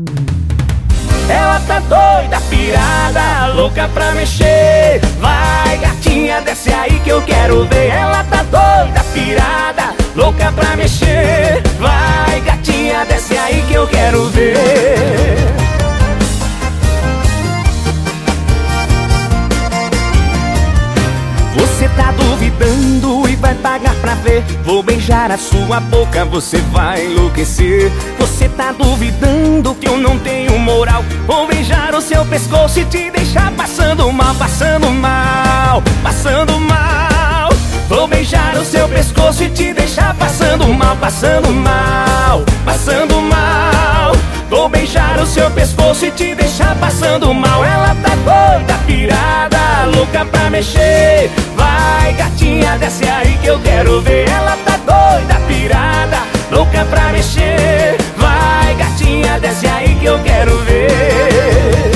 Ela tá doida, pirada, louca pra mexer. Vai, gatinha, desce aí que eu quero ver. Ela tá doida, pirada, louca pra mexer. Vai, gatinha, desce aí que eu quero ver. Você tá duvidando e vai pagar pra ver. Vou beijar a sua boca, você vai enlouquecer. Você tá duvidando que eu não tenho moral. Vou beijar o seu pescoço e te deixar passando mal, passando mal, passando mal. Vou beijar o seu pescoço e te deixar passando mal, passando mal, passando mal. Vou beijar o seu pescoço e te deixar passando mal. Ela tá doida, pirada, louca pra mexer. Vai, gatinha, desce aí que eu quero ver. Ela tá doida, pirada, louca pra mexer. Vai, gatinha, desce aí que eu quero ver.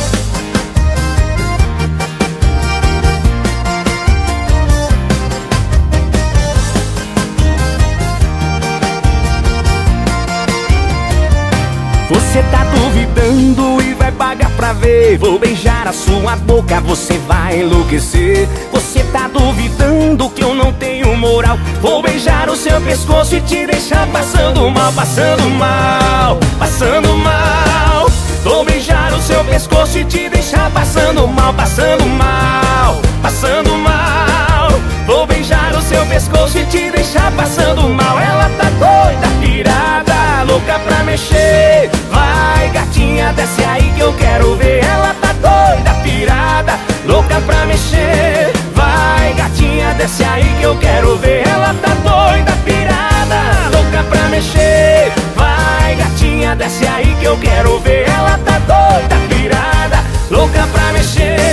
Você tá duvidando e vai pagar pra ver. Vou beijar a sua boca, você vai enlouquecer. Você tá duvidando que eu não tenho moral. Vou beijar o seu pescoço e te deixar passando mal, passando mal, passando mal. Vou beijar o seu pescoço e te deixar passando mal, passando mal, passando mal. Vou beijar o seu pescoço e te deixar passando mal. Ela tá doida, pirada, louca pra mexer. Vai, gatinha, desce aí que eu quero ver. Ela tá doida, pirada, louca pra mexer. Vai, gatinha, desce aí que eu quero ver. Ela tá doida, pirada, louca pra mexer. Vai, gatinha, desce aí que eu quero ver. Ela tá doida, pirada, louca pra mexer.